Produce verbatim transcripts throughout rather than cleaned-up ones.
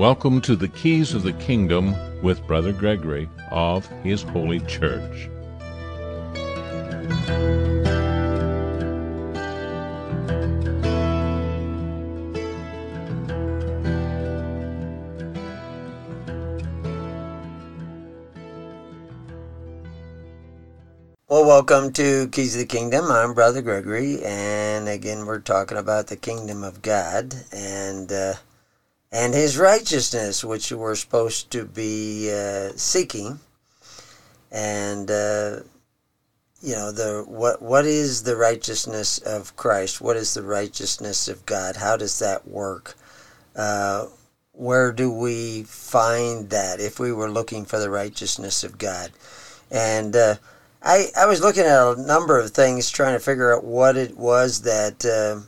Welcome to the Keys of the Kingdom with Brother Gregory of His Holy Church. Well, welcome to Keys of the Kingdom. I'm Brother Gregory, and again, we're talking about the kingdom of God and uh, and His righteousness, which we're supposed to be uh, seeking. And uh, you know, the what what is the righteousness of Christ? What is the righteousness of God? How does that work? Uh, where do we find that if we were looking for the righteousness of God? And uh, I, I was looking at a number of things trying to figure out what it was that uh,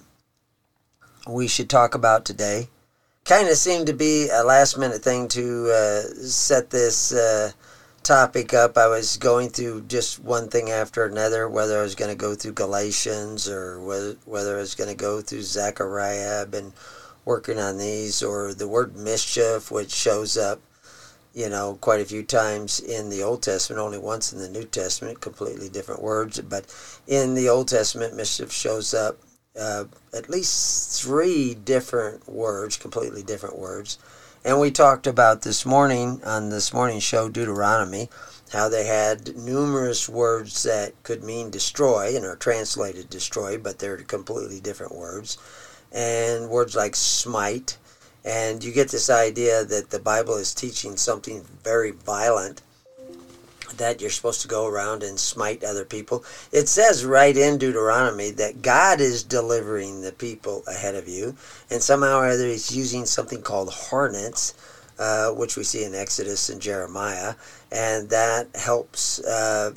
we should talk about today. Kind of seemed to be a last minute thing to uh, set this uh, topic up. I was going through just one thing after another, whether I was going to go through Galatians or whether, whether I was going to go through Zechariah. I've been working on these, or the word mischief, which shows up, you know, quite a few times in the Old Testament, only once in the New Testament, completely different words. But in the Old Testament, mischief shows up uh, at least three different words, completely different words. And we talked about this morning, on this morning's show, Deuteronomy, how they had numerous words that could mean destroy and are translated destroy, but they're completely different words. And words like smite. And you get this idea that the Bible is teaching something very violent, that you're supposed to go around and smite other people. It says right in Deuteronomy that God is delivering the people ahead of you, and somehow or other He's using something called hornets, uh, which we see in Exodus and Jeremiah, and that helps uh,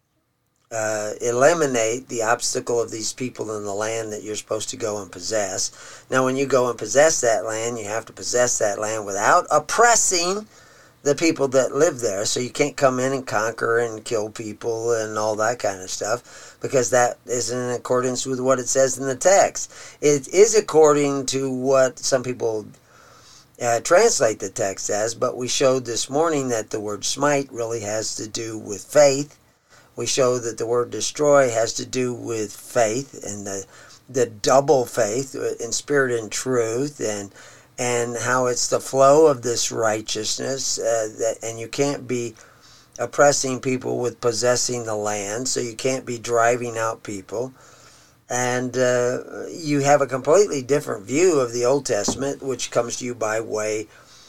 Uh, eliminate the obstacle of these people in the land that you're supposed to go and possess. Now, when you go and possess that land, you have to possess that land without oppressing the people that live there. So you can't come in and conquer and kill people and all that kind of stuff, because that isn't in accordance with what it says in the text. It is according to what some people uh, translate the text as, but we showed this morning that the word smite really has to do with faith. We show that the word destroy has to do with faith, and the the double faith in spirit and truth, and and how it's the flow of this righteousness, uh, that and you can't be oppressing people with possessing the land, so you can't be driving out people. And uh, you have a completely different view of the Old Testament, which comes to you by way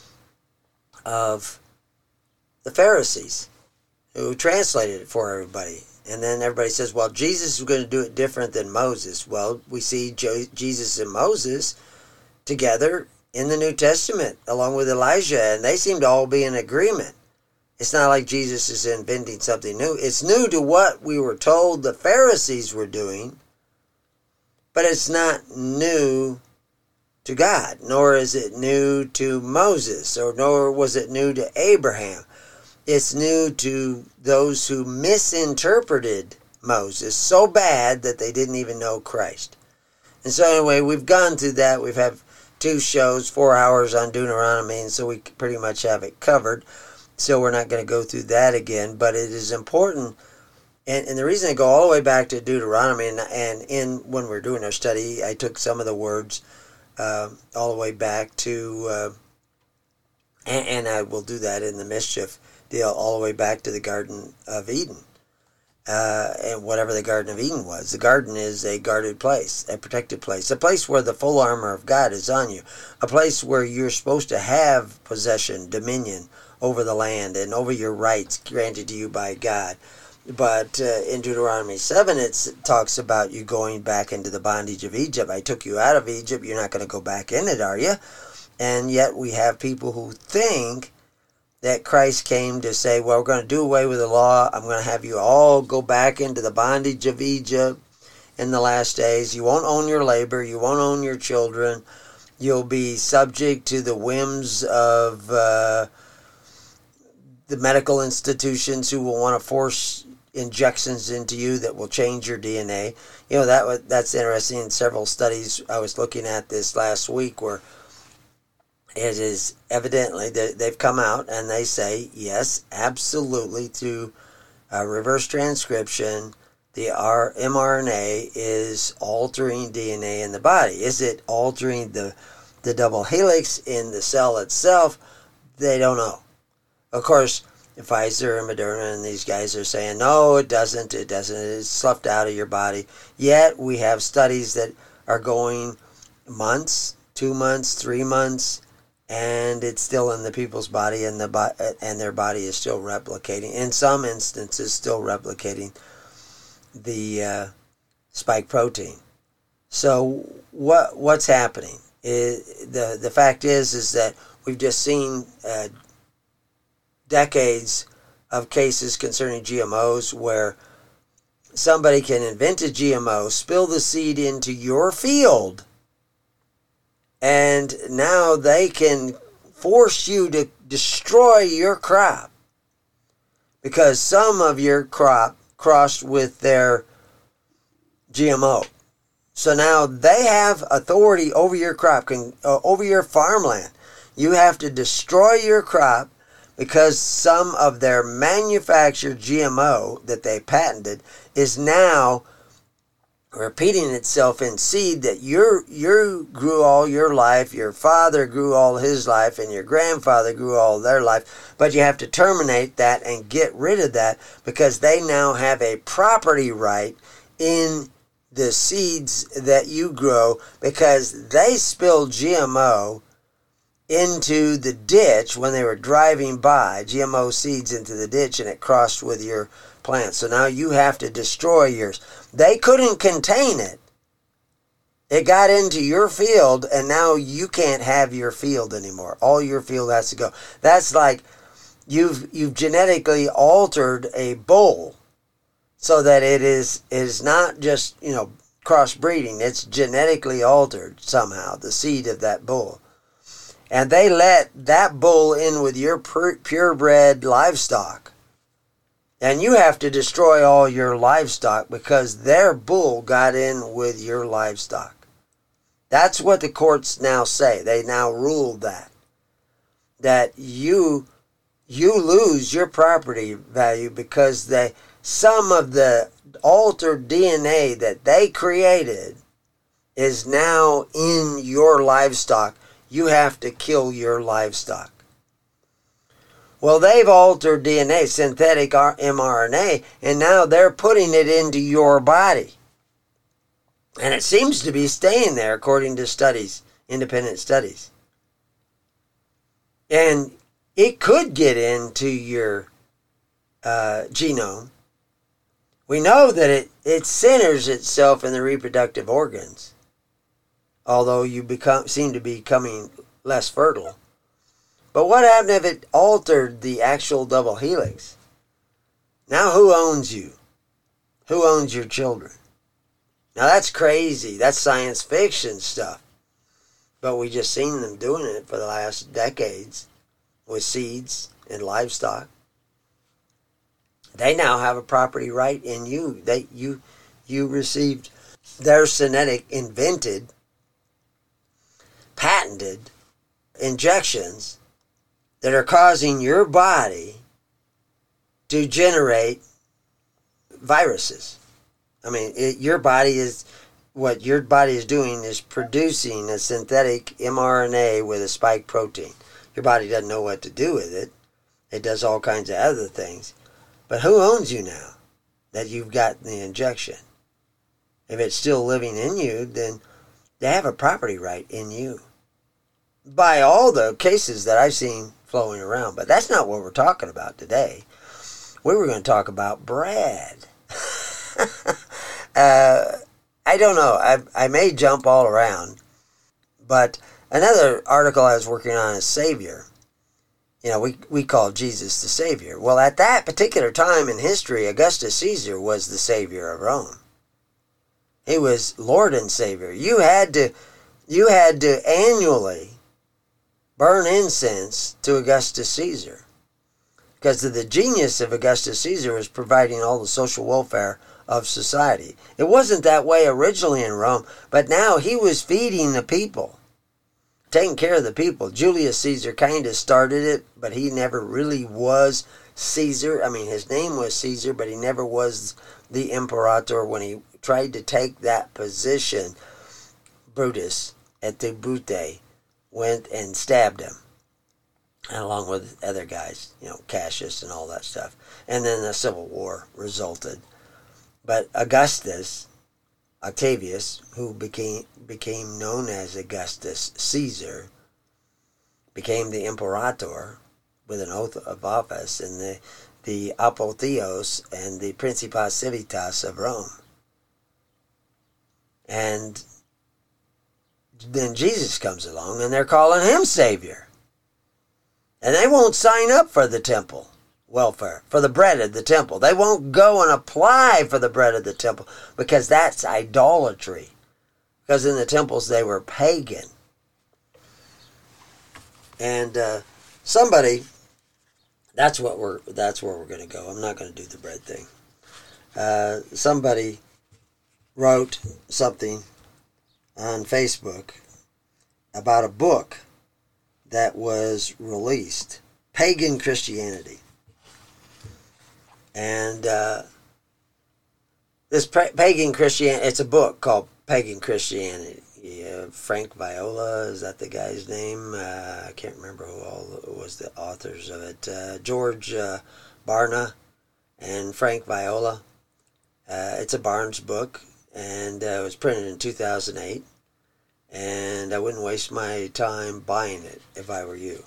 of the Pharisees, who translated it for everybody. And then everybody says, well, Jesus is going to do it different than Moses. Well, we see Jo- Jesus and Moses together in the New Testament, along with Elijah, and they seem to all be in agreement. It's not like Jesus is inventing something new. It's new to what we were told the Pharisees were doing, but it's not new to God, nor is it new to Moses, or nor was it new to Abraham. It's new to those who misinterpreted Moses so bad that they didn't even know Christ. And so anyway, we've gone through that. We've had two shows, four hours on Deuteronomy, and so we pretty much have it covered. So we're not going to go through that again, but it is important. And, and the reason I go all the way back to Deuteronomy, and, and in when we're doing our study, I took some of the words uh, all the way back to, uh, and, and I will do that in the mischief deal, all the way back to the Garden of Eden, uh, and whatever the Garden of Eden was. The garden is a guarded place, a protected place, a place where the full armor of God is on you, a place where you're supposed to have possession, dominion over the land and over your rights granted to you by God. But uh, in Deuteronomy seven, it talks about you going back into the bondage of Egypt. I took you out of Egypt. You're not going to go back in it, are you? And yet we have people who think that Christ came to say, well, we're going to do away with the law. I'm going to have you all go back into the bondage of Egypt in the last days. You won't own your labor. You won't own your children. You'll be subject to the whims of uh, the medical institutions who will want to force injections into you that will change your D N A. You know, that that's interesting. In several studies I was looking at this last week where it is evidently that they've come out and they say, yes, absolutely, through uh, reverse transcription, the R- mRNA is altering D N A in the body. Is it altering the, the double helix in the cell itself? They don't know. Of course, Pfizer and Moderna and these guys are saying, no, it doesn't, it doesn't, it's sloughed out of your body. Yet we have studies that are going months, two months, three months, and it's still in the people's body, and the bo- and their body is still replicating, in some instances still replicating the uh, spike protein. So what what's happening? Is, the, the fact is, is that we've just seen uh, decades of cases concerning G M Os where somebody can invent a G M O, spill the seed into your field, and now they can force you to destroy your crop because some of your crop crossed with their G M O. So now they have authority over your crop, can, uh, over your farmland. You have to destroy your crop because some of their manufactured G M O that they patented is now repeating itself in seed that you you grew all your life, your father grew all his life, and your grandfather grew all their life. But you have to terminate that and get rid of that because they now have a property right in the seeds that you grow because they spilled G M O into the ditch when they were driving by, G M O seeds into the ditch, and it crossed with your plant. So now you have to destroy yours. They couldn't contain it. It got into your field, and now you can't have your field anymore. All your field has to go. That's like you've you've genetically altered a bull so that it is it is not just, you know, crossbreeding. It's genetically altered somehow, the seed of that bull. And they let that bull in with your purebred livestock. And you have to destroy all your livestock because their bull got in with your livestock. That's what the courts now say. They now rule that. That you you lose your property value because they some of the altered D N A that they created is now in your livestock. You have to kill your livestock. Well, they've altered D N A, synthetic mRNA, and now they're putting it into your body. And it seems to be staying there according to studies, independent studies. And it could get into your uh, genome. We know that it, it centers itself in the reproductive organs, although you become seem to be becoming less fertile. But what happened if it altered the actual double helix? Now who owns you? Who owns your children? Now that's crazy. That's science fiction stuff. But we just seen them doing it for the last decades with seeds and livestock. They now have a property right in you. They you you received their genetic invented, patented injections that are causing your body to generate viruses. I mean, it, your body is, what your body is doing is producing a synthetic mRNA with a spike protein. Your body doesn't know what to do with it. It does all kinds of other things. But who owns you now that you've got the injection? If it's still living in you, then they have a property right in you. By all the cases that I've seen flowing around. But that's not what we're talking about today. We were going to talk about bread. uh, I don't know. I, I may jump all around. But another article I was working on is Savior. You know, we, we call Jesus the Savior. Well, at that particular time in history, Augustus Caesar was the Savior of Rome. He was Lord and Savior. You had to, you had to annually burn incense to Augustus Caesar, because of the genius of Augustus Caesar was providing all the social welfare of society. It wasn't that way originally in Rome, but now he was feeding the people taking care of the people. Julius Caesar kind of started it, but he never really was Caesar. I mean, his name was Caesar, but he never was the imperator. When he tried to take that position, Brutus at the Brute went and stabbed him, and along with other guys, you know, Cassius and all that stuff. And then the Civil War resulted. But Augustus, Octavius, who became became known as Augustus Caesar, became the imperator with an oath of office, and the the apotheos and the Principas Civitas of Rome. And then Jesus comes along, and they're calling him Savior. And they won't sign up for the temple welfare, for the bread of the temple. They won't go and apply for the bread of the temple, because that's idolatry. Because in the temples they were pagan. And uh, somebody, that's what we're, that's where we're going to go. I'm not going to do the bread thing. Uh, somebody wrote something on Facebook about a book that was released, Pagan Christianity. And uh, this pa- Pagan Christianity, it's a book called Pagan Christianity. Yeah, Frank Viola, is that the guy's name? Uh, I can't remember who all was the authors of it. Uh, George uh, Barna and Frank Viola. Uh, it's a Barnes book, and uh, it was printed in two thousand eight. And I wouldn't waste my time buying it if I were you.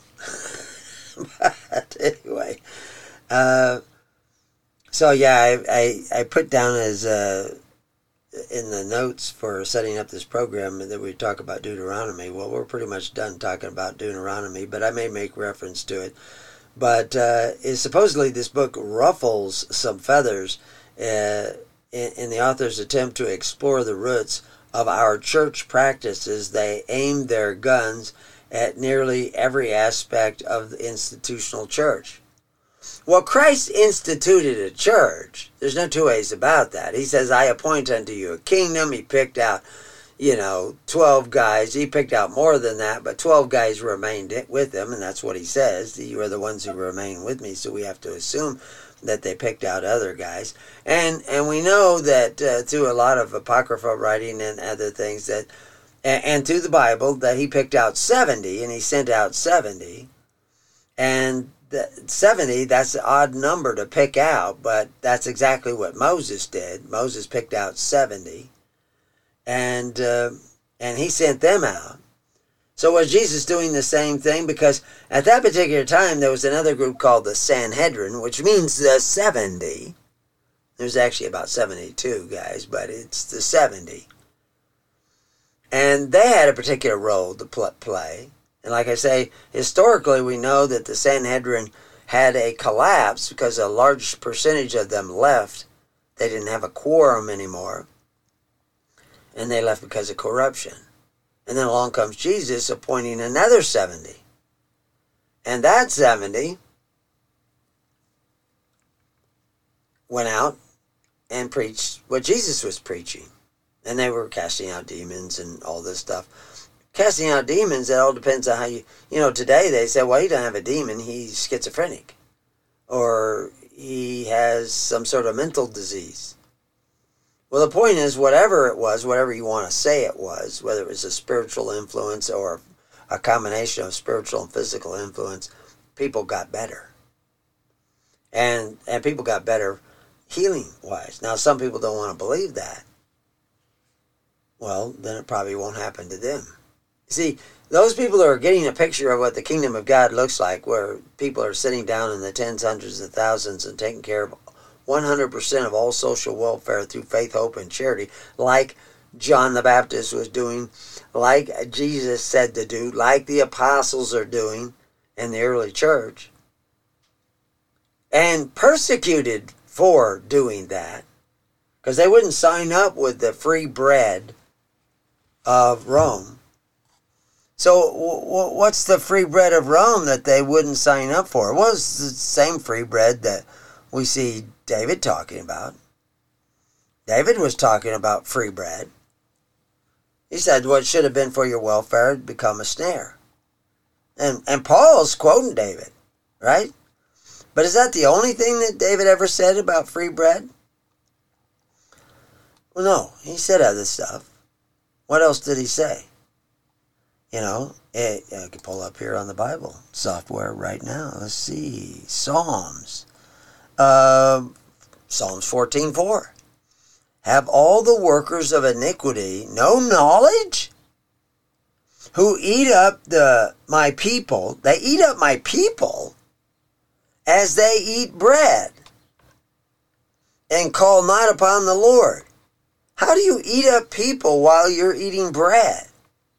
But anyway, uh, so yeah, I, I, I put down as uh, in the notes for setting up this program that we talk about Deuteronomy. Well, we're pretty much done talking about Deuteronomy, but I may make reference to it. But uh, is supposedly this book ruffles some feathers uh, in, in the author's attempt to explore the roots of our church practices. They aim their guns at nearly every aspect of the institutional church. Well, Christ instituted a church. There's no two ways about that. He says, I appoint unto you a kingdom. He picked out, you know, twelve guys. He picked out more than that, but twelve guys remained with him, and that's what he says. You are the ones who remain with me, so we have to assume that they picked out other guys. And and we know that uh, through a lot of apocryphal writing and other things, that and, and through the Bible, that he picked out seventy, and he sent out seventy. And the seventy, that's an odd number to pick out, but that's exactly what Moses did. Moses picked out seventy, and uh, and he sent them out. So was Jesus doing the same thing? Because at that particular time, there was another group called the Sanhedrin, which means the seventy. There's actually about seventy-two guys, but it's the seventy. And they had a particular role to play. And like I say, historically, we know that the Sanhedrin had a collapse because a large percentage of them left. They didn't have a quorum anymore. And they left because of corruption. And then along comes Jesus appointing another seventy. And that seventy went out and preached what Jesus was preaching. And they were casting out demons and all this stuff. Casting out demons, it all depends on how you... You know, today they say, well, he doesn't have a demon, he's schizophrenic. Or he has some sort of mental disease. Well, the point is, whatever it was, whatever you want to say it was, whether it was a spiritual influence or a combination of spiritual and physical influence, people got better. And and people got better healing-wise. Now, some people don't want to believe that. Well, then it probably won't happen to them. See, those people that are getting a picture of what the kingdom of God looks like, where people are sitting down in the tens, hundreds, and thousands and taking care of one hundred percent of all social welfare through faith, hope, and charity, like John the Baptist was doing, like Jesus said to do, like the apostles are doing in the early church, and persecuted for doing that, because they wouldn't sign up with the free bread of Rome. So w- what's the free bread of Rome that they wouldn't sign up for? It was the same free bread that we see David talking about. David was talking about free bread. He said what should have been for your welfare had become a snare. And, and Paul's quoting David, right? But is that the only thing that David ever said about free bread? Well, no. He said other stuff. What else did he say? You know, it, I can pull up here on the Bible software right now. Let's see. Psalms. Uh, Psalms fourteen four. Have all the workers of iniquity no knowledge? Who eat up the my people. They eat up my people as they eat bread, and call not upon the Lord. How do you eat up people while you're eating bread?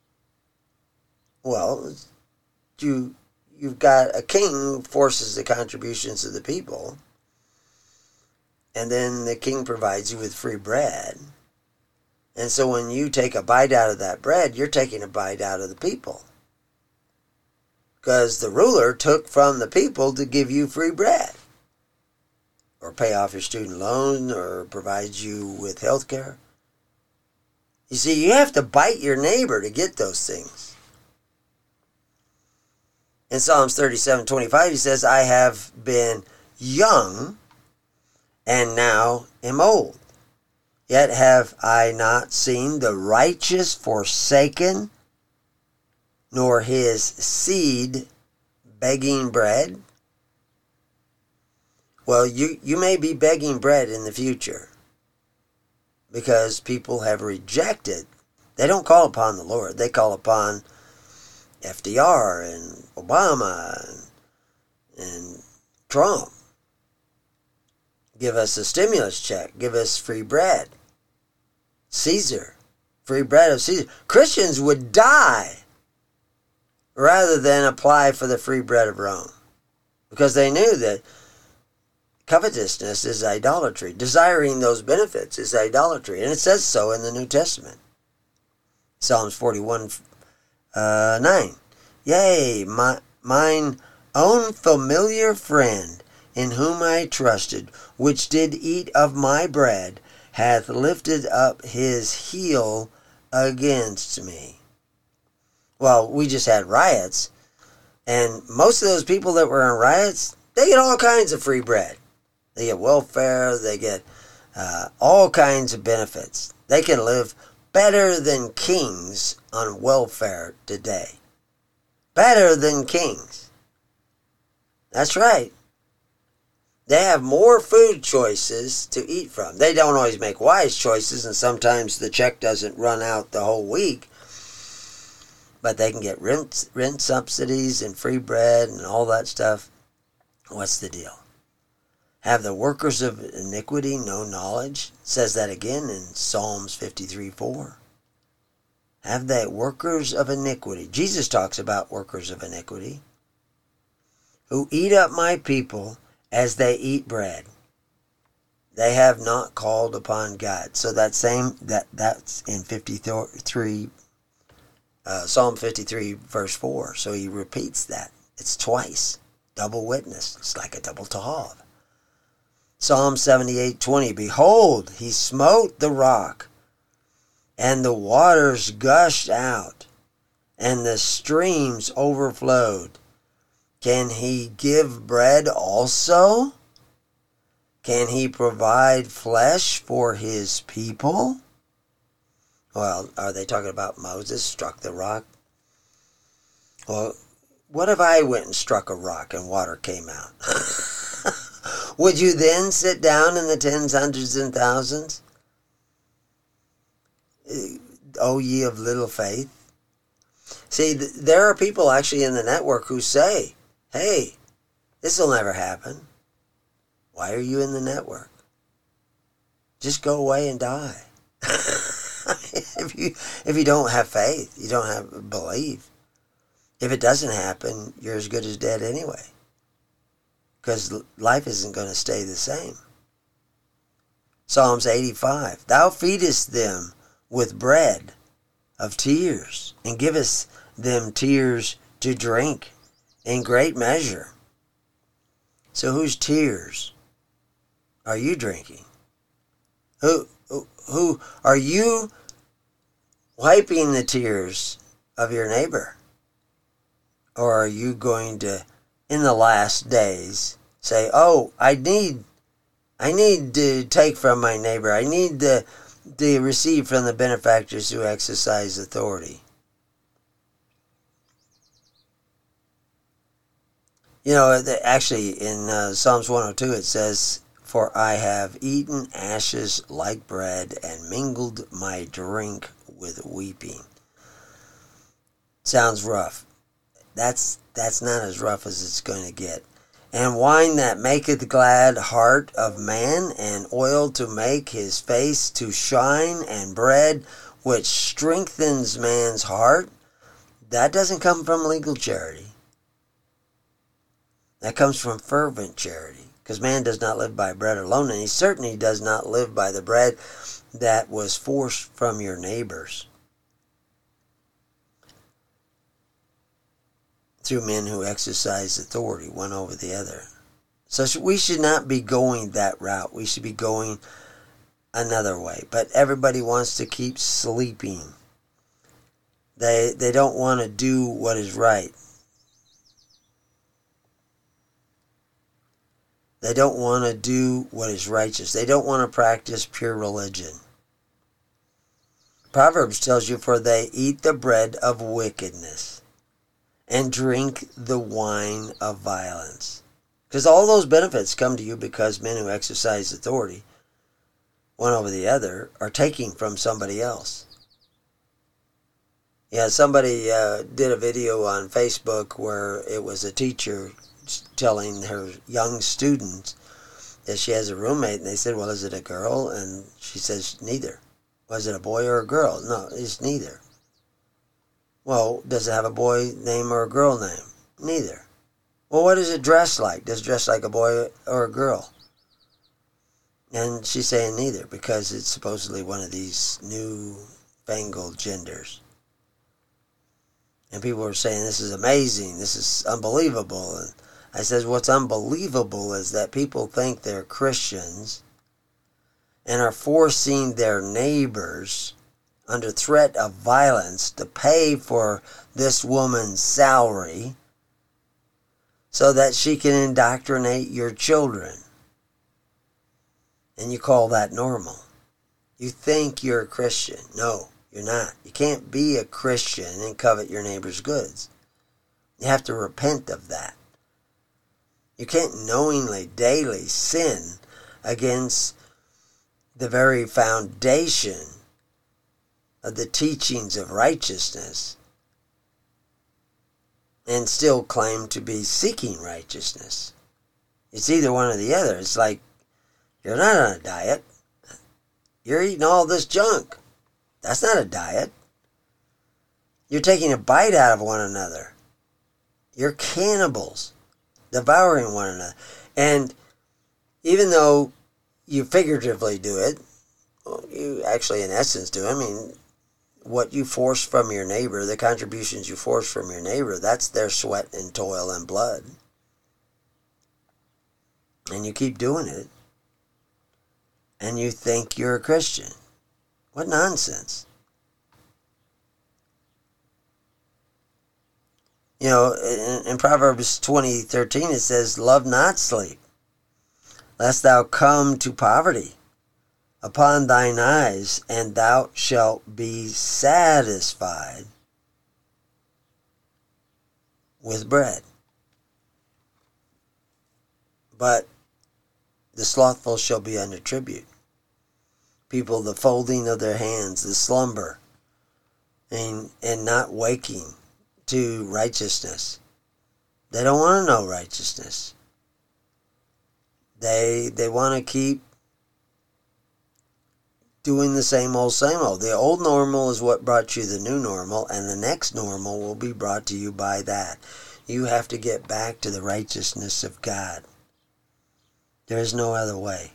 Well, you, you've got a king who forces the contributions of the people, and then the king provides you with free bread. And so when you take a bite out of that bread, you're taking a bite out of the people. Because the ruler took from the people to give you free bread, or pay off your student loan, or provide you with health care. You see, you have to bite your neighbor to get those things. In Psalms thirty-seven twenty-five, he says, I have been young and now am old. Yet have I not seen the righteous forsaken, nor his seed begging bread. Well, you, you may be begging bread in the future because people have rejected. They don't call upon the Lord. They call upon F D R and Obama and, and Trump. Give us a stimulus check. Give us free bread. Caesar. Free bread of Caesar. Christians would die rather than apply for the free bread of Rome, because they knew that covetousness is idolatry. Desiring those benefits is idolatry. And it says so in the New Testament. Psalms forty-one, uh, nine. Yea, my, mine own familiar friend, in whom I trusted, which did eat of my bread, hath lifted up his heel against me. Well, we just had riots, and most of those people that were in riots, they get all kinds of free bread. They get welfare, they get uh, all kinds of benefits. They can live better than kings on welfare today. Better than kings. That's right. They have more food choices to eat from. They don't always make wise choices, and sometimes the check doesn't run out the whole week. But they can get rent, rent subsidies and free bread and all that stuff. What's the deal? Have the workers of iniquity no knowledge? It says that again in Psalms fifty-three four. Have they workers of iniquity? Jesus talks about workers of iniquity. Who eat up my people as they eat bread. They have not called upon God. So that same, that that's in fifty-three, uh, Psalm fifty-three verse four. So he repeats that. It's twice. Double witness. It's like a double tav. Psalm seventy-eight twenty. Behold, he smote the rock, and the waters gushed out, and the streams overflowed. Can he give bread also? Can he provide flesh for his people? Well, are they talking about Moses struck the rock? Well, what if I went and struck a rock and water came out? Would you then sit down in the tens, hundreds, and thousands? O ye of little faith? See, th- there are people actually in the network who say, hey, this will never happen. Why are you in the network? Just go away and die. if you if you don't have faith, you don't have belief. If it doesn't happen, you're as good as dead anyway. Because life isn't going to stay the same. Psalms eighty-five. Thou feedest them with bread of tears, and givest them tears to drink in great measure. So whose tears are you drinking? Who, who, who are you wiping the tears of your neighbor? Or are you going to, in the last days, say, oh, I need I need to take from my neighbor. I need to, to receive from the benefactors who exercise authority. You know, actually in uh, Psalms one oh two it says, for I have eaten ashes like bread and mingled my drink with weeping. Sounds rough. That's that's not as rough as it's going to get. And wine that maketh glad heart of man, and oil to make his face to shine, and bread which strengthens man's heart, that doesn't come from legal charity. That comes from fervent charity. Because man does not live by bread alone, and he certainly does not live by the bread that was forced from your neighbors through men who exercise authority one over the other. So we should not be going that route. We should be going another way. But everybody wants to keep sleeping. They, they don't want to do what is right. They don't want to do what is righteous. They don't want to practice pure religion. Proverbs tells you, for they eat the bread of wickedness and drink the wine of violence. Because all those benefits come to you because men who exercise authority, one over the other, are taking from somebody else. Yeah, somebody uh, did a video on Facebook where it was a teacher telling her young students that she has a roommate, and they said, well, is it a girl? And she says, neither. Was it a boy or a girl? No, it's neither. Well, does it have a boy name or a girl name? Neither. Well, what does it dress like? Does it dress like a boy or a girl? And she's saying neither, because it's supposedly one of these new fangled genders. And people are saying, this is amazing, this is unbelievable. And I says, what's unbelievable is that people think they're Christians and are forcing their neighbors under threat of violence to pay for this woman's salary so that she can indoctrinate your children. And you call that normal. You think you're a Christian. No, you're not. You can't be a Christian and covet your neighbor's goods. You have to repent of that. You can't knowingly, daily sin against the very foundation of the teachings of righteousness and still claim to be seeking righteousness. It's either one or the other. It's like, you're not on a diet. You're eating all this junk. That's not a diet. You're taking a bite out of one another. You're cannibals, devouring one another. And even though you figuratively do it, well, you actually in essence do. I mean, what you force from your neighbor, the contributions you force from your neighbor, that's their sweat and toil and blood. And you keep doing it. And you think you're a Christian. What nonsense. You know, in, in Proverbs twenty thirteen it says, love not sleep, lest thou come to poverty upon thine eyes, and thou shalt be satisfied with bread. But the slothful shall be under tribute. People, the folding of their hands, the slumber, and, and not waking to righteousness. They don't want to know righteousness. They they want to keep doing the same old, same old. The old normal is what brought you the new normal, and the next normal will be brought to you by that. You have to get back to the righteousness of God. There is no other way.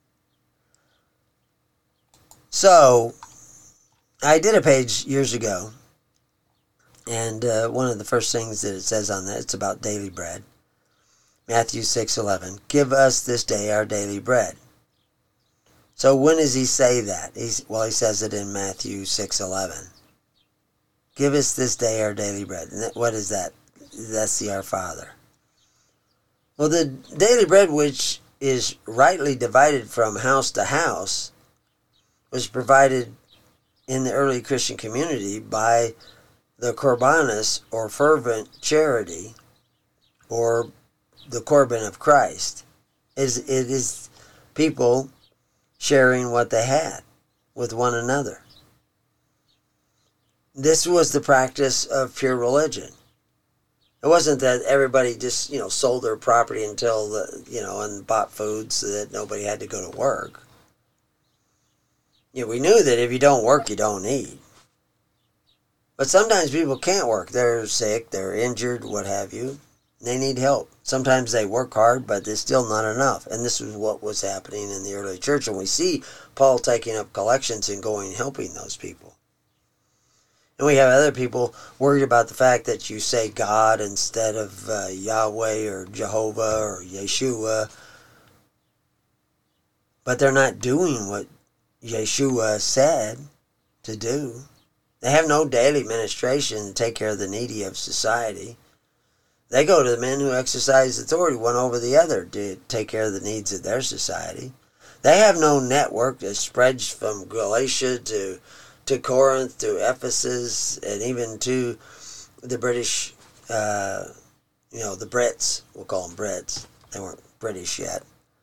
So, I did a page years ago, and uh, one of the first things that it says on that, it's about daily bread. Matthew six eleven, give us this day our daily bread. So when does he say that? He's, well, he says it in Matthew six eleven. Give us this day our daily bread. And what is that? that's the Our Father. Well, the daily bread, which is rightly divided from house to house, was provided in the early Christian community by the Korbanos, or fervent charity, or the Corban of Christ. It is, it is people sharing what they had with one another. This was the practice of pure religion. It wasn't that everybody just, you know, sold their property until the, you know, and bought food so that nobody had to go to work. You know, we knew that if you don't work, you don't eat. But sometimes people can't work. They're sick, they're injured, what have you. They need help. Sometimes they work hard, but it's still not enough. And this is what was happening in the early church. And we see Paul taking up collections and going and helping those people. And we have other people worried about the fact that you say God instead of uh, Yahweh or Jehovah or Yeshua. But they're not doing what Yeshua said to do. They have no daily ministration to take care of the needy of society. They go to the men who exercise authority one over the other to take care of the needs of their society. They have no network that spreads from Galatia to, to Corinth to Ephesus and even to the British, uh, you know, the Brits. We'll call them Brits. They weren't British yet.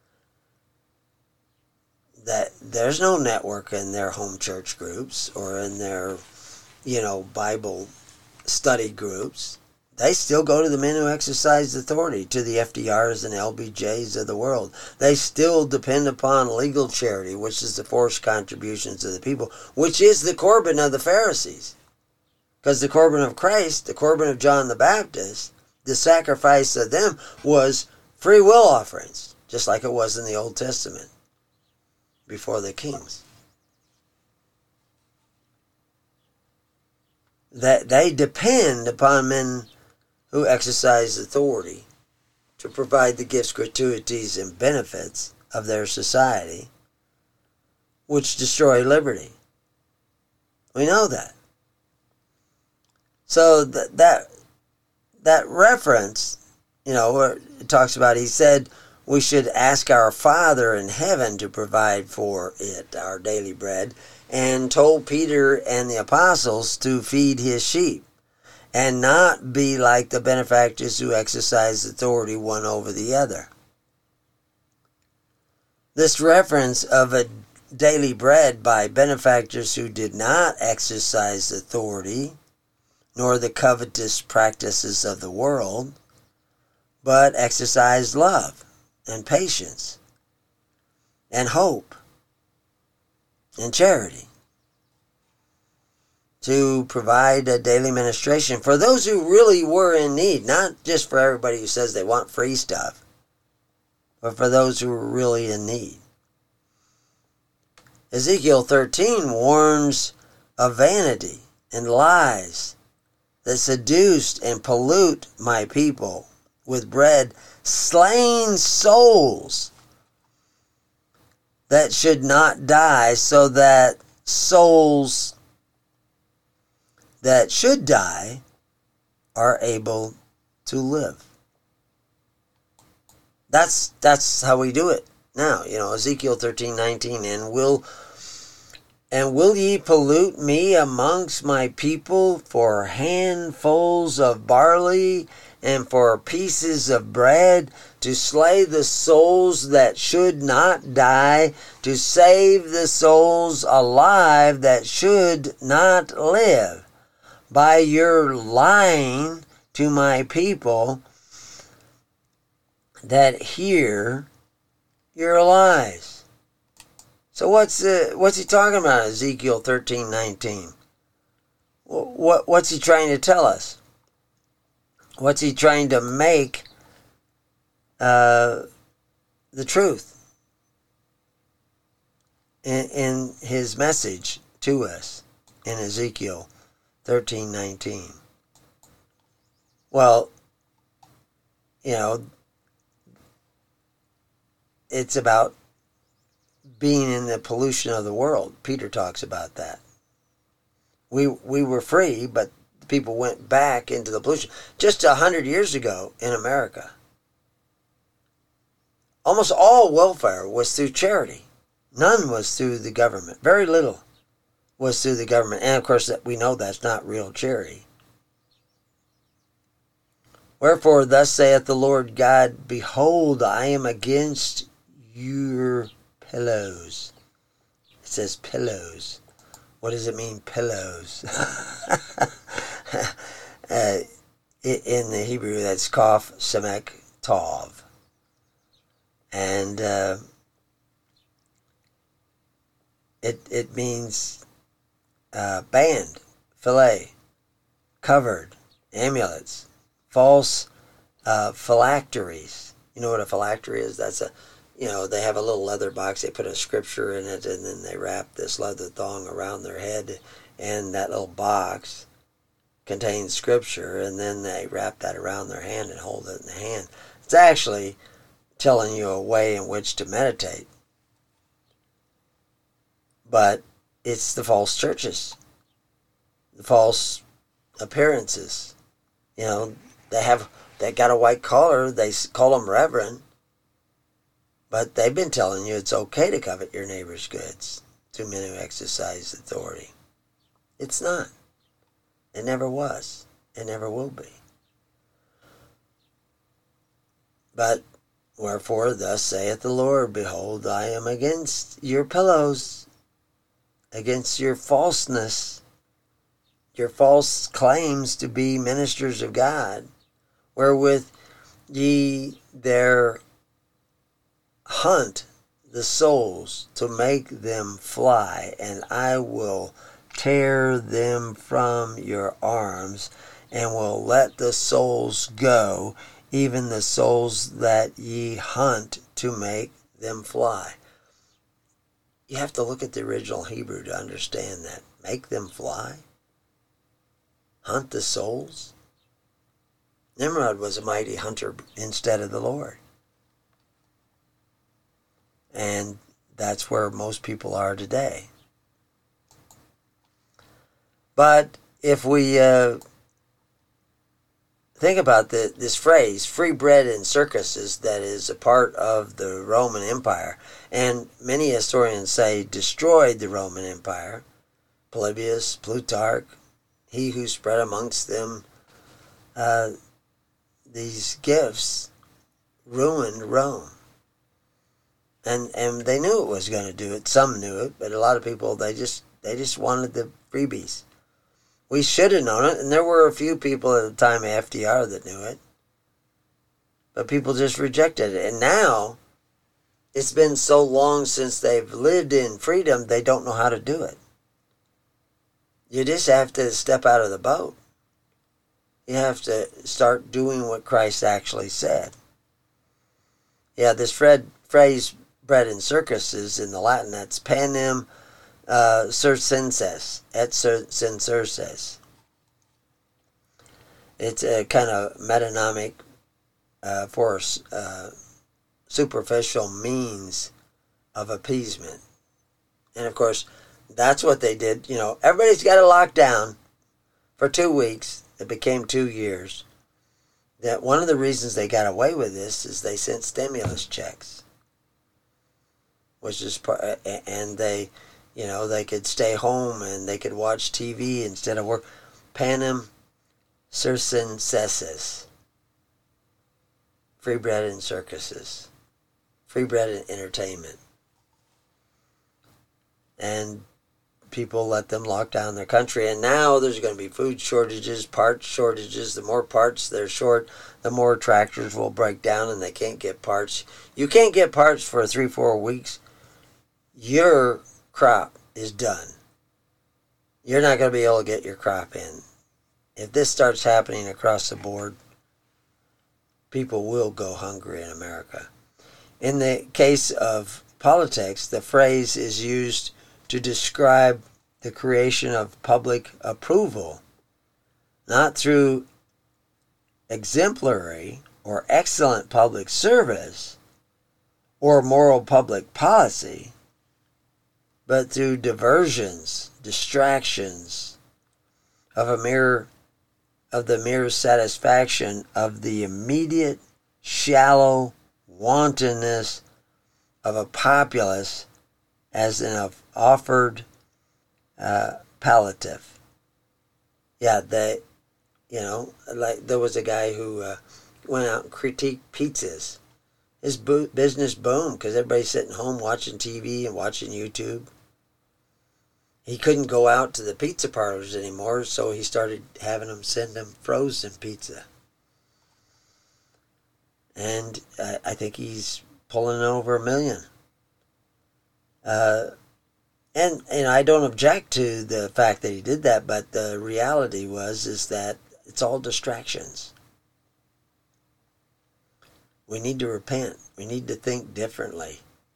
That there's no network in their home church groups or in their, you know, Bible study groups. They still go to the men who exercise authority, to the F D Rs and L B Js of the world. They still depend upon legal charity, which is the forced contributions of the people, which is the Corban of the Pharisees. Because the Corban of Christ, the Corban of John the Baptist, the sacrifice of them was free will offerings, just like it was in the Old Testament before the kings. That they depend upon men who exercise authority to provide the gifts, gratuities, and benefits of their society, which destroy liberty. We know that. So that that, that reference, you know, where it talks about, he said, we should ask our Father in heaven to provide for it, our daily bread, and told Peter and the apostles to feed his sheep and not be like the benefactors who exercise authority one over the other. This reference of a daily bread by benefactors who did not exercise authority, nor the covetous practices of the world, but exercised love and patience and hope and charity, to provide a daily ministration for those who really were in need, not just for everybody who says they want free stuff, but for those who were really in need. Ezekiel thirteen warns of vanity and lies that seduced and pollute my people with bread, slain souls that should not die, so that souls that should die are able to live. That's that's how we do it now. You know, Ezekiel thirteen nineteen, and will and will ye pollute me amongst my people for handfuls of barley and for pieces of bread, to slay the souls that should not die, to save the souls alive that should not live, by your lying to my people that hear your lies. So what's uh, what's he talking about, Ezekiel thirteen nineteen? What what's he trying to tell us? What's he trying to make uh, the truth in, in his message to us in Ezekiel thirteen nineteen? Well, you know, it's about being in the pollution of the world. Peter talks about that. We we were free, but people went back into the pollution. Just a hundred years ago in America, almost all welfare was through charity. None was through the government. Very little was through the government. And of course, we know that's not real charity. Wherefore, thus saith the Lord God, behold, I am against your pillows. It says pillows. What does it mean, pillows? uh, in the Hebrew, that's Kaf, Semek, Tov. And uh, it, it means uh, band, fillet, covered, amulets, false uh, phylacteries. You know what a phylactery is? That's a, you know, they have a little leather box. They put a scripture in it, and then they wrap this leather thong around their head, and that little box contains scripture, and then they wrap that around their hand and hold it in the hand. It's actually telling you a way in which to meditate. But it's the false churches, the false appearances. You know, they have, they got a white collar, they call them reverend, but they've been telling you it's okay to covet your neighbor's goods to men who exercise authority. It's not. It never was. It never will be. But wherefore, thus saith the Lord, behold, I am against your pillows, against your falseness, your false claims to be ministers of God, wherewith ye there hunt the souls to make them fly, and I will tear them from your arms, and will let the souls go, even the souls that ye hunt to make them fly. You have to look at the original Hebrew to understand that. Make them fly? Hunt the souls? Nimrod was a mighty hunter instead of the Lord. And that's where most people are today. But if we uh, think about the, this phrase, free bread in circuses, that is a part of the Roman Empire, and many historians say destroyed the Roman Empire. Polybius, Plutarch, he who spread amongst them uh, these gifts, ruined Rome. And and they knew it was going to do it. Some knew it, but a lot of people, they just they just wanted the freebies. We should have known it, and there were a few people at the time of F D R that knew it. But people just rejected it. And now, it's been so long since they've lived in freedom, they don't know how to do it. You just have to step out of the boat. You have to start doing what Christ actually said. Yeah, this Fred, phrase, bread in circuses, in the Latin, that's panem uh, circenses, et censurses. It's a kind of metonymic uh, for uh, superficial means of appeasement. And of course, that's what they did. You know, everybody's got it locked down for two weeks. It became two years. That one of the reasons they got away with this is they sent stimulus checks, which is part, and they, you know, they could stay home and they could watch T V instead of work. Panem circenses. Free bread in circuses. Free bread in entertainment. And people let them lock down their country. And now there's going to be food shortages, parts shortages. The more parts they're short, the more tractors will break down and they can't get parts. You can't get parts for three, four weeks. Your crop is done. You're not going to be able to get your crop in. If this starts happening across the board, people will go hungry in America. In the case of politics, the phrase is used to describe the creation of public approval, not through exemplary or excellent public service or moral public policy, but through diversions, distractions of a mere of the mere satisfaction of the immediate, shallow wantonness of a populace as an offered uh, palliative. Yeah, they, you know, like there was a guy who uh, went out and critiqued pizzas. His bo- business boomed because everybody's sitting home watching T V and watching YouTube. He couldn't go out to the pizza parlors anymore, so he started having them send him frozen pizza. And uh, I think he's pulling over a million. Uh, and and I don't object to the fact that he did that, but the reality was is that it's all distractions. We need to repent. We need to think differently.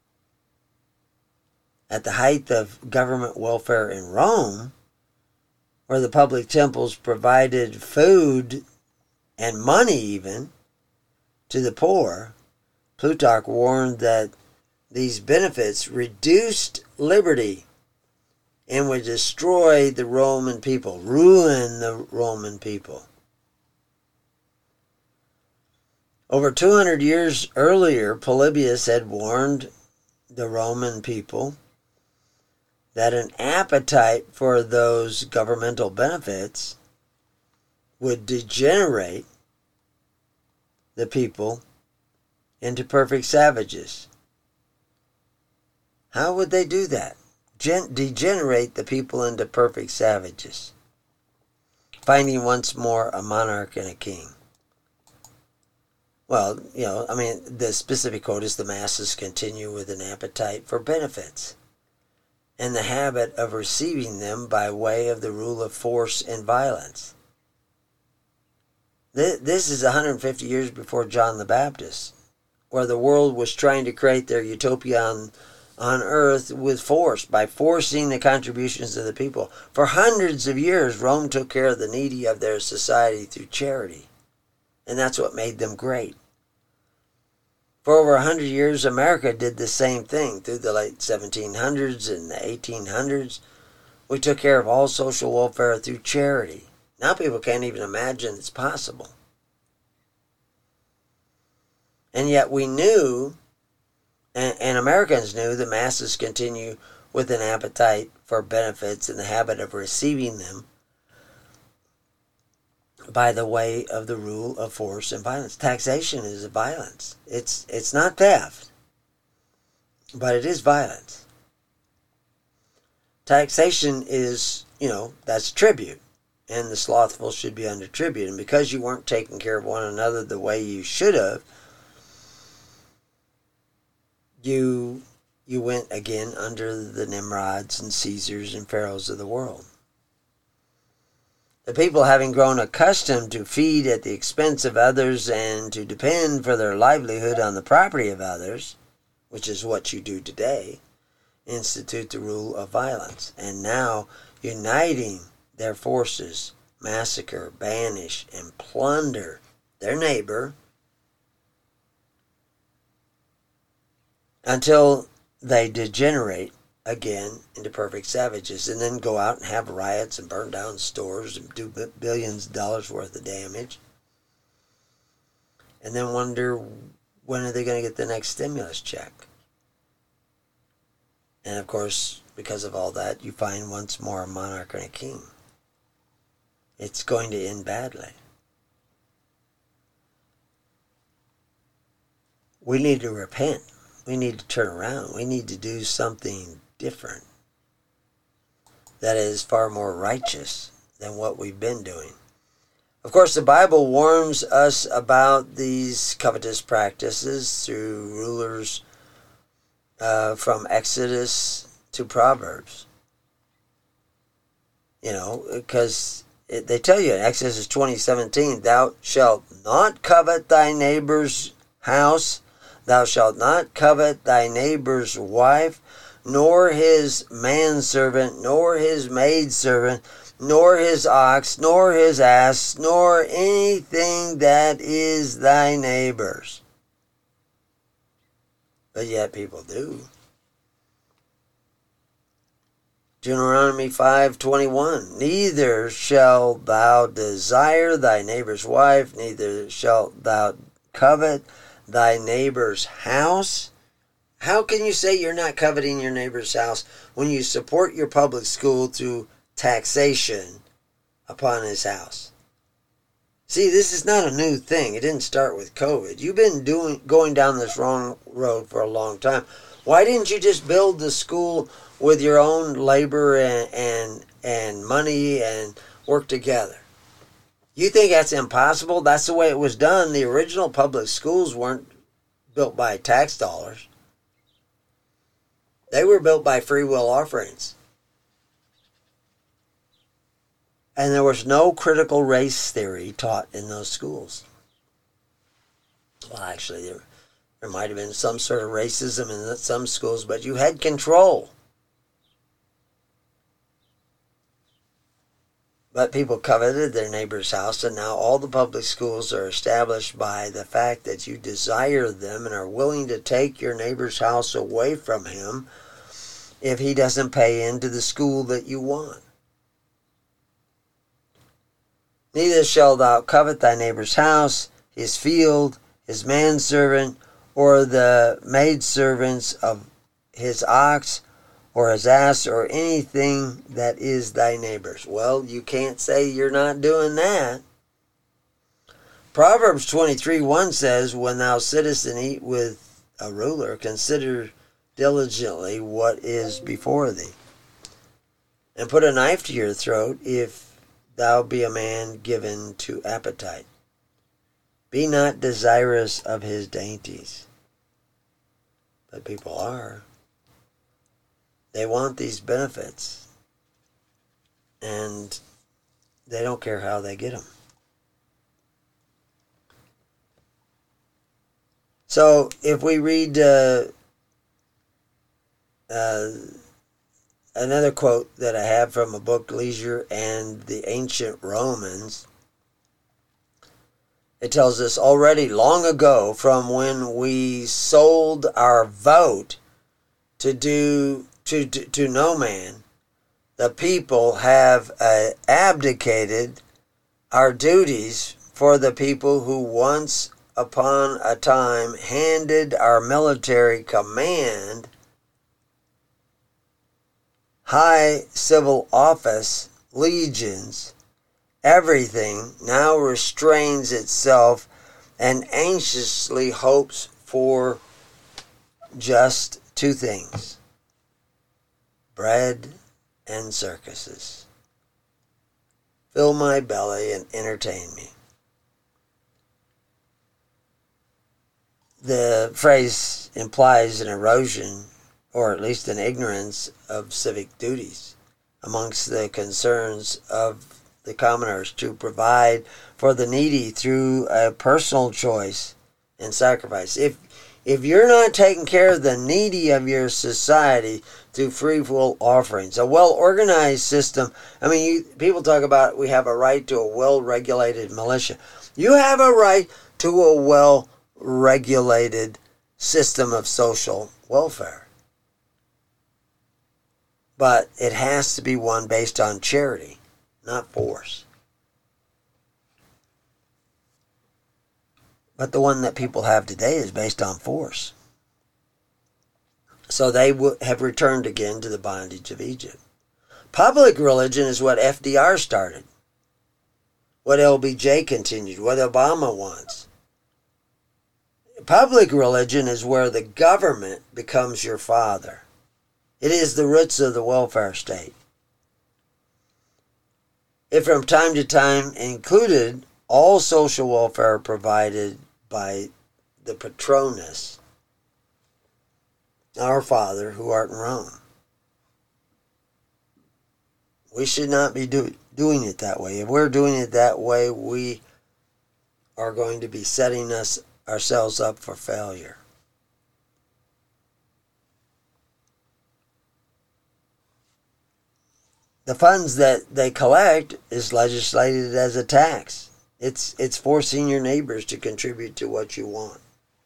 At the height of government welfare in Rome, where the public temples provided food and money even to the poor, Plutarch warned that these benefits reduced liberty and would destroy the Roman people, ruin the Roman people. Over two hundred years earlier, Polybius had warned the Roman people that an appetite for those governmental benefits would degenerate the people into perfect savages. How would they do that? Gen- degenerate the people into perfect savages, finding once more a monarch and a king. Well, you know, I mean, the specific quote is the masses continue with an appetite for benefits and the habit of receiving them by way of the rule of force and violence. This is one hundred fifty years before John the Baptist, where the world was trying to create their utopia on, on earth with force, by forcing the contributions of the people. For hundreds of years, Rome took care of the needy of their society through charity, and that's what made them great. For over one hundred years, America did the same thing through the late seventeen hundreds and the eighteen hundreds. We took care of all social welfare through charity. Now people can't even imagine it's possible. And yet we knew, and, and Americans knew, the masses continue with an appetite for benefits and the habit of receiving them by the way of the rule of force and violence. Taxation is a violence. It's it's not theft, but it is violence. Taxation is, you know, that's tribute, and the slothful should be under tribute. And because you weren't taking care of one another the way you should have, you you went again under the Nimrods and Caesars and Pharaohs of the world. The people, having grown accustomed to feed at the expense of others and to depend for their livelihood on the property of others, which is what you do today, institute the rule of violence. And now, uniting their forces, massacre, banish, and plunder their neighbor until they degenerate again into perfect savages, and then go out and have riots and burn down stores and do billions of dollars worth of damage, and then wonder when are they going to get the next stimulus check. And of course, because of all that, you find once more a monarch and a king. It's going to end badly. We need to repent. We need to turn around. We need to do something different that is far more righteous than what we've been doing. Of course, the Bible warns us about these covetous practices through rulers uh, from Exodus to Proverbs. You know, because they tell you in Exodus twenty seventeen, thou shalt not covet thy neighbor's house, thou shalt not covet thy neighbor's wife, nor his manservant, nor his maidservant, nor his ox, nor his ass, nor anything that is thy neighbor's. But yet people do. Deuteronomy five twenty-one. Neither shalt thou desire thy neighbor's wife, neither shalt thou covet thy neighbor's house. How can you say you're not coveting your neighbor's house when you support your public school through taxation upon his house? See, this is not a new thing. It didn't start with COVID. You've been doing going down this wrong road for a long time. Why didn't you just build the school with your own labor and and, and money and work together? You think that's impossible? That's the way it was done. The original public schools weren't built by tax dollars. They were built by free will offerings. And there was no critical race theory taught in those schools. Well, actually, there, there might have been some sort of racism in some schools, but you had control. But people coveted their neighbor's house, and now all the public schools are established by the fact that you desire them and are willing to take your neighbor's house away from him if he doesn't pay into the school that you want. Neither shalt thou covet thy neighbor's house, his field, his manservant, or the maidservants of his ox, or his ass, or anything that is thy neighbor's. Well, you can't say you're not doing that. Proverbs twenty-three one says, when thou sittest and eat with a ruler, consider diligently what is before thee, and put a knife to your throat if thou be a man given to appetite. Be not desirous of his dainties. But people are. They want these benefits, and they don't care how they get them. So if we read uh, uh, another quote that I have from a book, Leisure and the Ancient Romans, it tells us, already long ago, from when we sold our vote to do To, to, to no man, the people have uh, abdicated our duties for the people who once upon a time handed our military command, high civil office, legions, everything now restrains itself and anxiously hopes for just two things: bread and circuses. Fill my belly and entertain me. The phrase implies an erosion, or at least an ignorance, of civic duties amongst the concerns of the commoners to provide for the needy through a personal choice and sacrifice. If If you're not taking care of the needy of your society through free will offerings, a well-organized system, I mean, you, people talk about we have a right to a well-regulated militia. You have a right to a well-regulated system of social welfare. But it has to be one based on charity, not force. But the one that people have today is based on force. So they w- have returned again to the bondage of Egypt. Public religion is what F D R started, what L B J continued, what Obama wants. Public religion is where the government becomes your father. It is the roots of the welfare state. It from time to time included all social welfare provided by the Patronus, our Father who art in Rome. We should not be do, doing it that way. If we're doing it that way, we are going to be setting us ourselves up for failure. The funds that they collect is legislated as a tax. It's it's forcing your neighbors to contribute to what you want.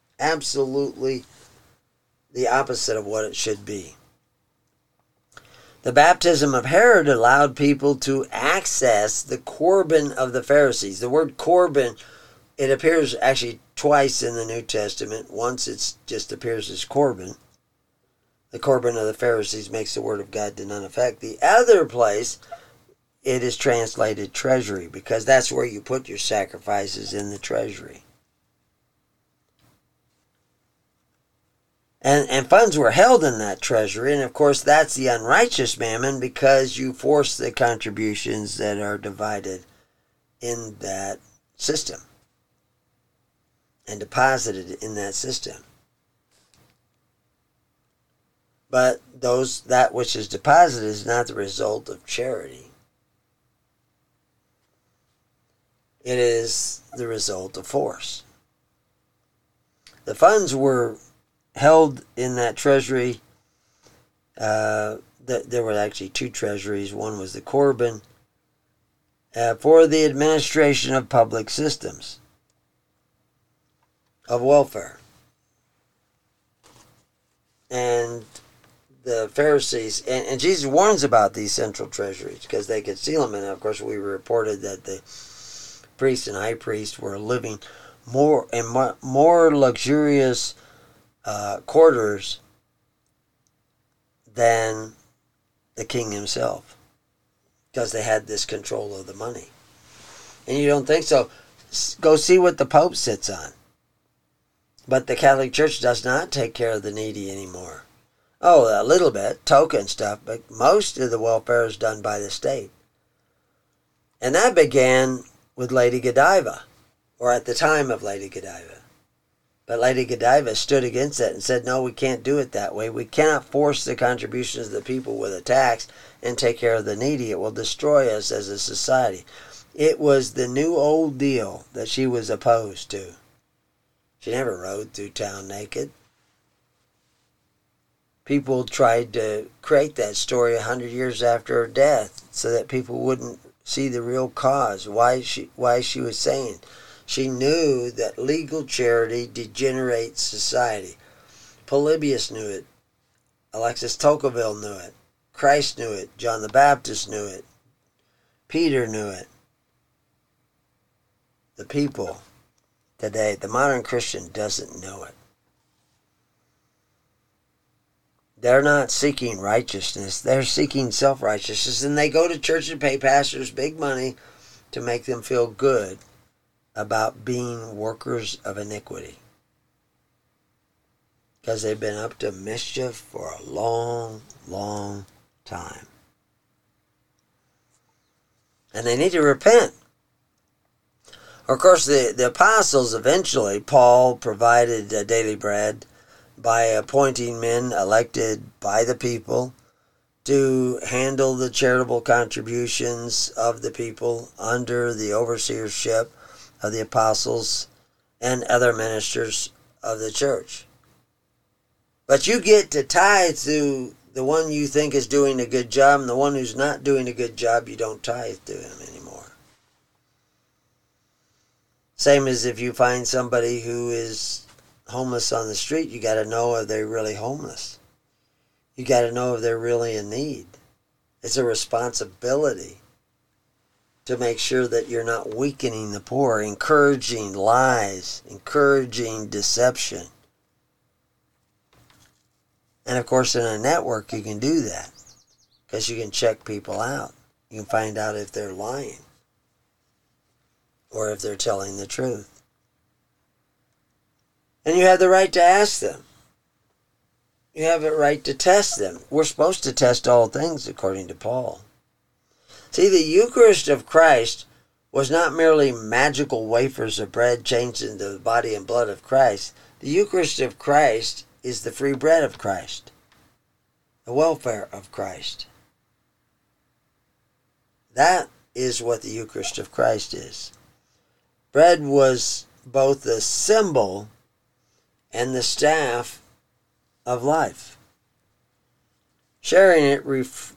Absolutely the opposite of what it should be. The baptism of Herod allowed people to access the Corban of the Pharisees. The word Corban, it appears actually twice in the New Testament. Once it just appears as Corban. The Corban of the Pharisees makes the word of God to none effect. The other place, it is translated treasury, because that's where you put your sacrifices, in the treasury. And, and funds were held in that treasury, and of course that's the unrighteous mammon, because you force the contributions that are divided in that system and deposited in that system. But those that which is deposited is not the result of charity. It is the result of force. The funds were held in that treasury. Uh, th- there were actually two treasuries. One was the Corban, uh, for the administration of public systems of welfare. And the Pharisees, and, and Jesus warns about these central treasuries because they could steal them. And of course, we reported that the priest and high priest were living more in more, more luxurious Uh, quarters than the king himself, because they had this control of the money. And you don't think so? Go see what the Pope sits on. But the Catholic Church does not take care of the needy anymore. Oh, a little bit, token stuff, but most of the welfare is done by the state. And that began with Lady Godiva, or at the time of Lady Godiva. But Lady Godiva stood against it and said, no, we can't do it that way. We cannot force the contributions of the people with a tax and take care of the needy. It will destroy us as a society. It was the new old deal that she was opposed to. She never rode through town naked. People tried to create that story a hundred years after her death so that people wouldn't see the real cause, why she, why she was saying. She knew that legal charity degenerates society. Polybius knew it. Alexis Tocqueville knew it. Christ knew it. John the Baptist knew it. Peter knew it. The people today, the modern Christian doesn't know it. They're not seeking righteousness. They're seeking self-righteousness. And they go to church and pay pastors big money to make them feel good about being workers of iniquity, because they've been up to mischief for a long, long time. And they need to repent. Of course, the, the apostles eventually, Paul provided uh, daily bread by appointing men elected by the people to handle the charitable contributions of the people under the overseership of the apostles and other ministers of the church. But you get to tithe to the one you think is doing a good job, and the one who's not doing a good job, you don't tithe to him anymore. Same as if you find somebody who is homeless on the street, you got to know if they're really homeless. You got to know if they're really in need. It's a responsibility to make sure that you're not weakening the poor, encouraging lies, encouraging deception. And of course, in a network, you can do that because you can check people out. You can find out if they're lying or if they're telling the truth. And you have the right to ask them. You have a right to test them. We're supposed to test all things, according to Paul. See, the Eucharist of Christ was not merely magical wafers of bread changed into the body and blood of Christ. The Eucharist of Christ is the free bread of Christ, the welfare of Christ. That is what the Eucharist of Christ is. Bread was both the symbol and the staff of life. Sharing it ref-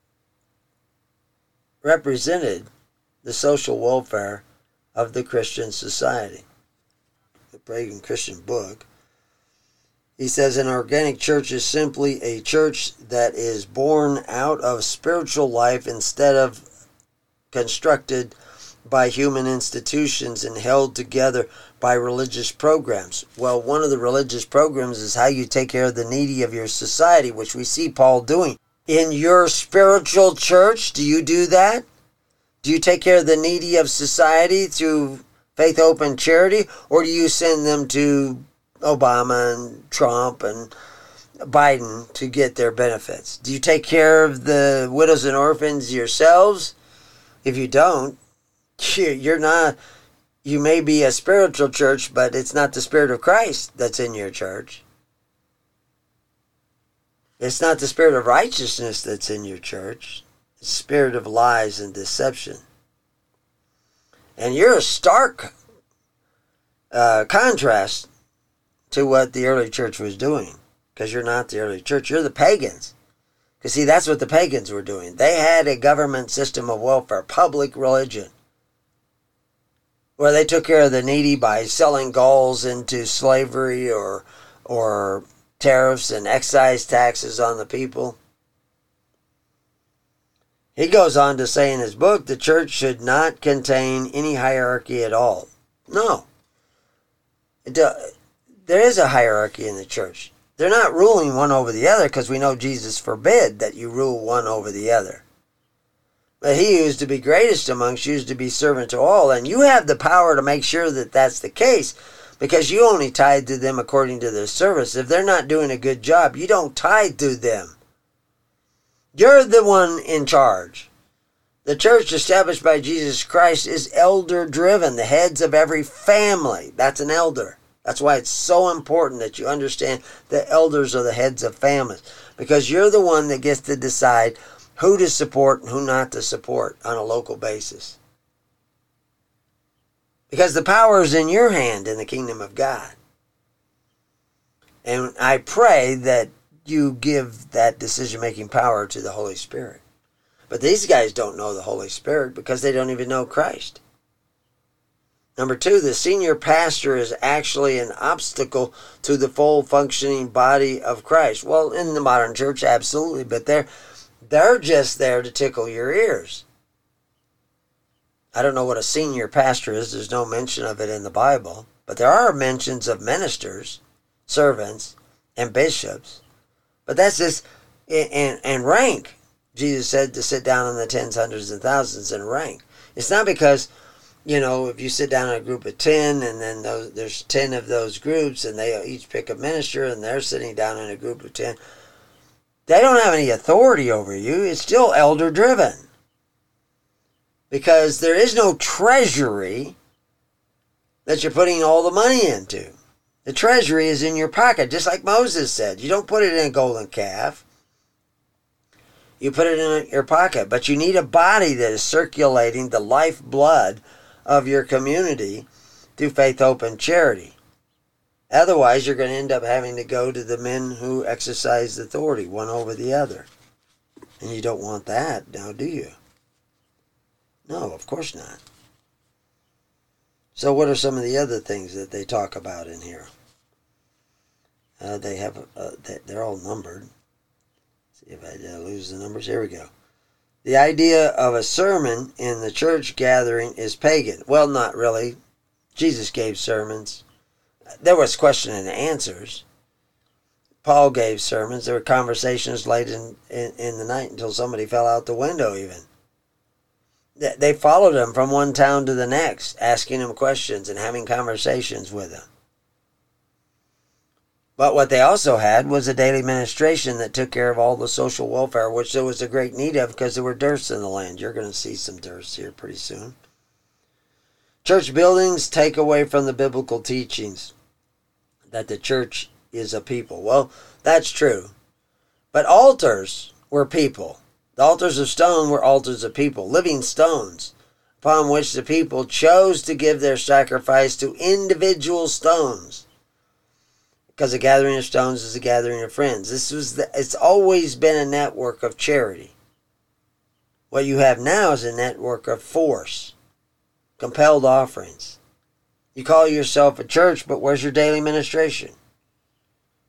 represented the social welfare of the Christian society. The Pagan Christian book He says an organic church is simply a church that is born out of spiritual life instead of constructed by human institutions and held together by religious programs. Well, one of the religious programs is how you take care of the needy of your society, which we see Paul doing. In your spiritual church, do you do that? Do you take care of the needy of society through Faith, Hope, and Charity? Or do you send them to Obama and Trump and Biden to get their benefits? Do you take care of the widows and orphans yourselves? If you don't, you're not, you may be a spiritual church, but it's not the Spirit of Christ that's in your church. It's not the spirit of righteousness that's in your church. It's the spirit of lies and deception. And you're a stark uh, contrast to what the early church was doing, because you're not the early church. You're the pagans. Because, see, that's what the pagans were doing. They had a government system of welfare, public religion, where they took care of the needy by selling Gauls into slavery or or tariffs and excise taxes on the people. He goes on to say in his book, the church should not contain any hierarchy at all. No. There is a hierarchy in the church. They're not ruling one over the other, because we know Jesus forbid that you rule one over the other. But he who is to be greatest amongst you is to be servant to all, and you have the power to make sure that that's the case, because you only tithe to them according to their service. If they're not doing a good job, you don't tithe to them. You're the one in charge. The church established by Jesus Christ is elder-driven, the heads of every family. That's an elder. That's why it's so important that you understand the elders are the heads of families, because you're the one that gets to decide who to support and who not to support on a local basis. Because the power is in your hand in the kingdom of God. And I pray that you give that decision-making power to the Holy Spirit. But these guys don't know the Holy Spirit because they don't even know Christ. Number two, the senior pastor is actually an obstacle to the full functioning body of Christ. Well, in the modern church, absolutely, but they're, they're just there to tickle your ears. I don't know what a senior pastor is. There's no mention of it in the Bible. But there are mentions of ministers, servants, and bishops. But that's just, and, and rank. Jesus said to sit down in the tens, hundreds, and thousands in rank. It's not because, you know, if you sit down in a group of ten, and then those, there's ten of those groups, and they each pick a minister, and they're sitting down in a group of ten. They don't have any authority over you. It's still elder-driven. Because there is no treasury that you're putting all the money into. The treasury is in your pocket, just like Moses said. You don't put it in a golden calf. You put it in your pocket. But you need a body that is circulating the lifeblood of your community through faith, hope, and charity. Otherwise, you're going to end up having to go to the men who exercise authority, one over the other. And you don't want that, now do you? No, of course not. So what are some of the other things that they talk about in here? Uh, they have, uh, they're all numbered. Let's see if I uh, lose the numbers. Here we go. The idea of a sermon in the church gathering is pagan. Well, not really. Jesus gave sermons. There was question and answers. Paul gave sermons. There were conversations late in, in, in the night until somebody fell out the window even. They followed him from one town to the next, asking him questions and having conversations with him. But what they also had was a daily ministration that took care of all the social welfare, which there was a great need of because there were dearths in the land. You're going to see some dearths here pretty soon. Church buildings take away from the biblical teachings that the church is a people. Well, that's true. But altars were people. The altars of stone were altars of people, living stones, upon which the people chose to give their sacrifice to individual stones. Because a gathering of stones is a gathering of friends. This was the, it's always been a network of charity. What you have now is a network of force, compelled offerings. You call yourself a church, but where's your daily ministration?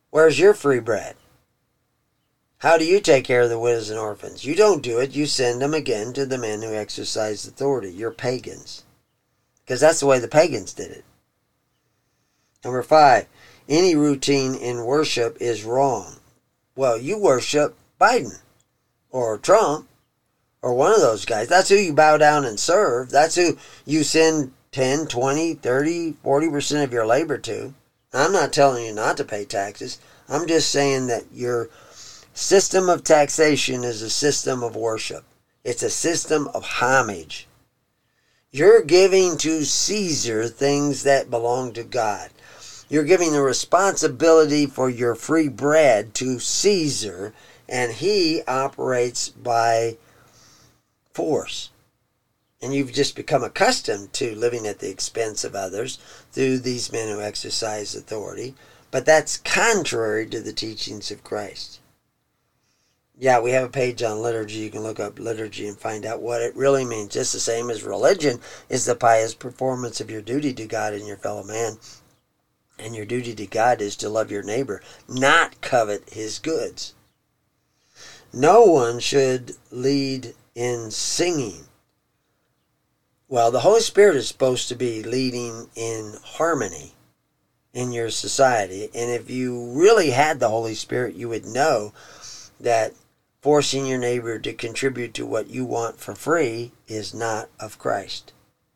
Where's your free bread? How do you take care of the widows and orphans? You don't do it. You send them again to the men who exercise authority. You're pagans. Because that's the way the pagans did it. Number five, any routine in worship is wrong. Well, you worship Biden or Trump or one of those guys. That's who you bow down and serve. That's who you send ten, twenty, thirty, forty percent of your labor to. I'm not telling you not to pay taxes. I'm just saying that your system of taxation is a system of worship. It's a system of homage. You're giving to Caesar things that belong to God. You're giving the responsibility for your free bread to Caesar, and he operates by force. And you've just become accustomed to living at the expense of others through these men who exercise authority. But that's contrary to the teachings of Christ. Yeah, we have a page on liturgy. You can look up liturgy and find out what it really means. Just the same as religion is the pious performance of your duty to God and your fellow man. And your duty to God is to love your neighbor, not covet his goods. No one should lead in singing. Well, the Holy Spirit is supposed to be leading in harmony in your society. And if you really had the Holy Spirit, you would know that forcing your neighbor to contribute to what you want for free is not of Christ.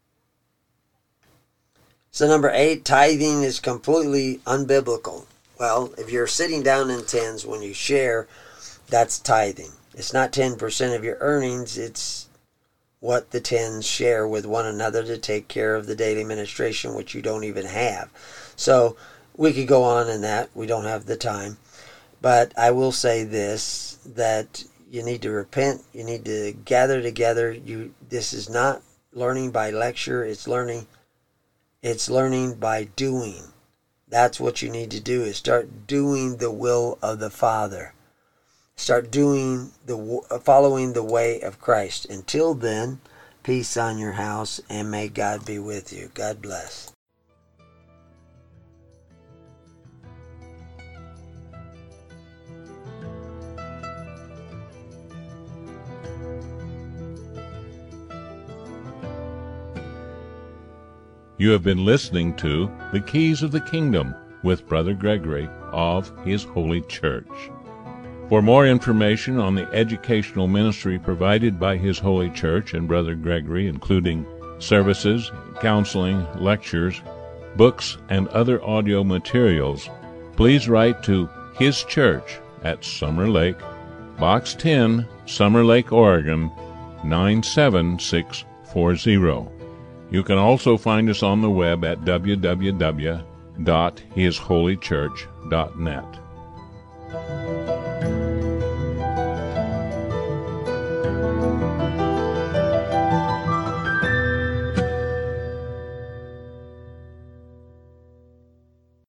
So number eight, tithing is completely unbiblical. Well, if you're sitting down in tens when you share, that's tithing. It's not ten percent of your earnings, it's what the tens share with one another to take care of the daily ministration, which you don't even have. So we could go on in that. We don't have the time. But I will say this, that you need to repent. You need to gather together. You. This is not learning by lecture. It's learning. It's learning by doing. That's what you need to do, is start doing the will of the Father. Start doing the following the way of Christ. Until then, peace on your house, and may God be with you. God bless. You have been listening to The Keys of the Kingdom with Brother Gregory of His Holy Church. For more information on the educational ministry provided by His Holy Church and Brother Gregory, including services, counseling, lectures, books, and other audio materials, please write to His Church at Summer Lake, Box ten, Summer Lake, Oregon, nine seven six four zero. You can also find us on the web at w w w dot his holy church dot net.